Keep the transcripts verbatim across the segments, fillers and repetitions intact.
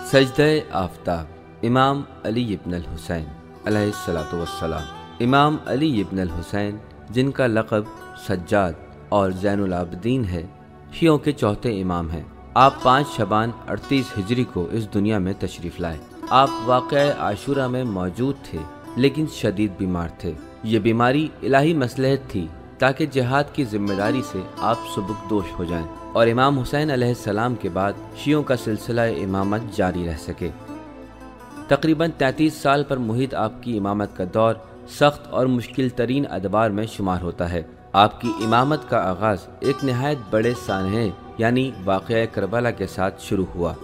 सजदे आफ्ताब इमाम अली इब्न अल हुसैन अलैहिस्सलातु वस्सलाम। इमाम अली इब्न अल हुसैन, जिनका लक़ब सज्जाद और ज़ैनुल आबिदीन है, शियों के चौथे इमाम हैं। आप पाँच शबान अड़तीस हिजरी को इस दुनिया में तशरीफ़ लाए। आप वाक़या आशूरा में मौजूद थे, लेकिन शदीद बीमार थे। ये बीमारी इलाही मसलहत थी ताकि जिहाद की जिम्मेदारी से आप सुबुकदोश हो जाएं और इमाम हुसैन अलैहिस्सलाम के बाद शियों का सिलसिला इमामत जारी रह सके। तकरीबन तैंतीस साल पर मुहित आपकी इमामत का दौर सख्त और मुश्किल तरीन अदबार में शुमार होता है। आपकी इमामत का आगाज़ एक नहायत बड़े सानहे यानी वाक़या करबला के साथ शुरू हुआ।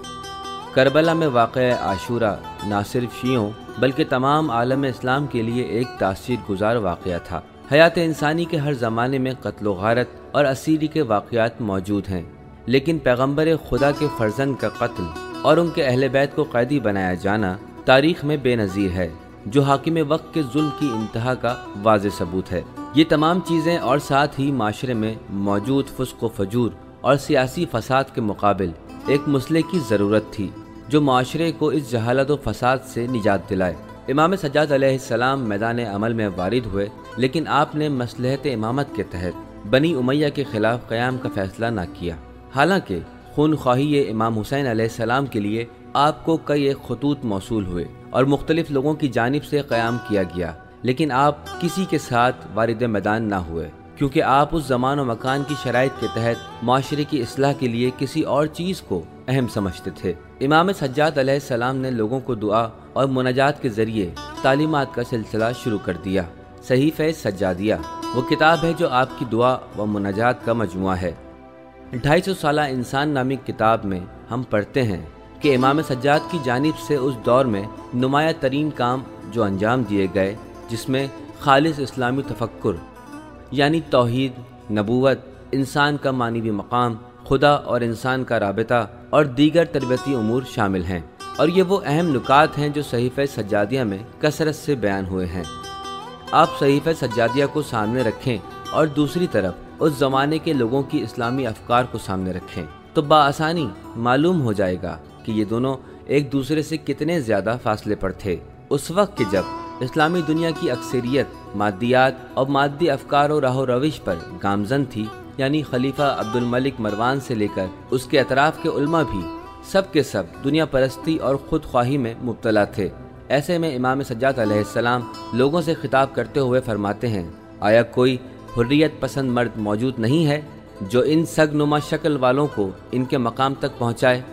करबला में वाक़या आशूरा न सिर्फ शियों बल्कि तमाम आलम इस्लाम के लिए एक तासीर गुजार वाक़या था। हयात इंसानी के हर ज़माने में क़त्ल गारत और असीरी के वाक़यात मौजूद हैं, लेकिन पैगम्बर खुदा के फ़र्जंद का कत्ल और उनके अहले बैत को कैदी बनाया जाना तारीख़ में बेनज़ीर है, जो हाकिम वक्त के जुल्म की इंतहा का वाज़ेह सबूत है। ये तमाम चीज़ें और साथ ही माशरे में मौजूद फुस्क़ व फजूर और सियासी फ़साद के मुकाबिल एक मुस्लिह की ज़रूरत थी, जो माशरे को इस जहालत व फ़साद से निजात दिलाए। इमाम सज्जाद अलैहिस्सलाम मैदान अमल में वारिद हुए, लेकिन आपने मसलहत इमामत के तहत बनी उमैया के ख़िलाफ़ क़याम का फ़ैसला न किया। हालांकि खून ख्वाही इमाम हुसैन अलैहिस्सलाम के लिए आपको कई एक खतूत मौसूल हुए और मुख्तलिफ़ लोगों की जानिब से क़याम किया गया, लेकिन आप किसी के साथ वारिद मैदान ना हुए, क्योंकि आप उस ज़मान व मकान की शराइत के तहत माशरे की इस्लाह के लिए किसी और चीज़ को अहम समझते थे। इमाम सज्जाद अलैहिस्सलाम ने लोगों को दुआ और मुनाजात के ज़रिए तालीमात का सिलसिला शुरू कर दिया। सहीफ़े सज्जादिया वो किताब है जो आपकी दुआ व मुनाजात का मजमुआ है। ढाई सौ साला इंसान नामी किताब में हम पढ़ते हैं कि इमाम सज्जाद की जानिब से उस दौर में नुमाया तरीन काम जो अंजाम दिए गए, जिसमें खालिस इस्लामी तफक्कुर यानी तौहीद, नबूवत, इंसान का मानवी मकाम, खुदा और इंसान का राबिता और दीगर तरबियती उमूर शामिल हैं, और ये वो अहम नुकात हैं जो सहीफ़े सज्जादिया में कसरत से बयान हुए हैं। आप सहीफ़े सज्जादिया को सामने रखें और दूसरी तरफ उस ज़माने के लोगों की इस्लामी अफकार को सामने रखें, तो बाआसानी मालूम हो जाएगा कि ये दोनों एक दूसरे से कितने ज़्यादा फासले पर थे। उस वक्त के जब इस्लामी दुनिया की अक्सरियत मादियात और मादी अफकार और राह रविश पर गामजन थी, यानी खलीफा अब्दुल मलिक मरवान से लेकर उसके अतराफ़ के उलमा भी सब के सब दुनिया परस्ती और ख़ुद ख्वाही में मुब्तला थे। ऐसे में इमाम सज्जाद अलैहिस्सलाम लोगों से खिताब करते हुए फरमाते हैं, आया कोई हुर्रियत पसंद मर्द मौजूद नहीं है जो इन सगनुमा शक्ल वालों को इनके मकाम तक पहुँचाए।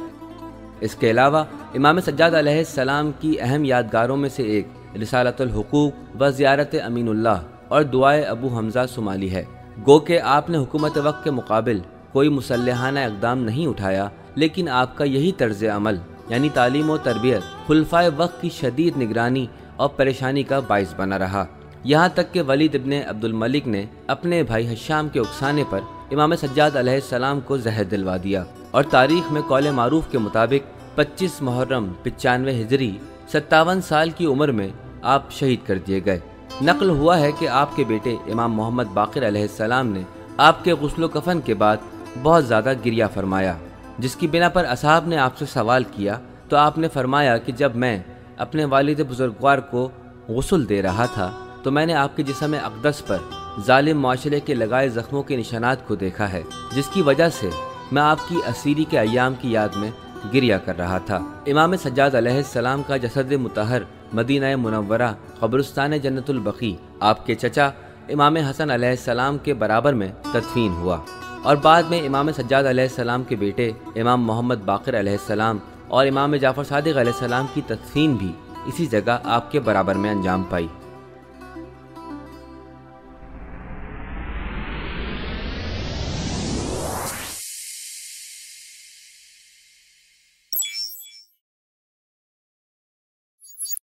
इसके अलावा इमाम सज्जाद अलैहिस्सलाम की अहम यादगारों में से एक रिसालतुल हुकूक व ज़ियारत अमीनुल्लाह और दुआए अबू हमज़ा सुमाली है। गो के आपने हुकूमत वक्त के मुकाबिल कोई मुसल्लहाना इक़दाम नहीं उठाया, लेकिन आपका यही तर्ज़ अमल यानी तालीम व तरबियत खुलफ़ाए वक्त की शदीद निगरानी और परेशानी का बाइस बना रहा। यहाँ तक कि वलीद इब्ने अब्दुल मलिक ने अपने भाई हश्शाम के उकसाने पर इमाम सज्जाद अलैहिस्सलाम को ज़हर दिलवा दिया, और तारीख़ में कौल मारूफ के मुताबिक पच्चीस मुहर्रम पचानवे हिजरी सत्तावन साल की उम्र में आप शहीद कर दिए गए। नकल हुआ है कि आपके बेटे इमाम मोहम्मद बाक़िर अलैहिस्सलाम ने आपके गुस्ल कफन के बाद बहुत ज़्यादा गिरिया फरमाया, जिसकी बिना पर असहाब ने आपसे सवाल किया तो आपने फरमाया कि जब मैं अपने वालिद बुजुर्गवार को गुस्ल दे रहा था तो मैंने आपके जिस्म अक़दस पर जालिम माशरे के लगाए ज़ख्मों के निशानात को देखा है, जिसकी वजह से मैं आपकी असीरी के अय्याम की याद में गिरिया कर रहा था। इमाम सज्जाद अलैहिस्सलाम का जसद मुतहर मदीना मुनव्वरा क़ब्रिस्तान जन्नतुल बक़ी आपके चचा इमाम हसन अलैहिस्सलाम के बराबर में तदफीन हुआ, और बाद में इमाम सज्जाद अलैहिस्सलाम के बेटे इमाम मोहम्मद बाक़िर अलैहिस्सलाम और इमाम जाफ़र सादिक़ अलैहिस्सलाम की तदफीन भी इसी जगह आपके बराबर में अंजाम पाई।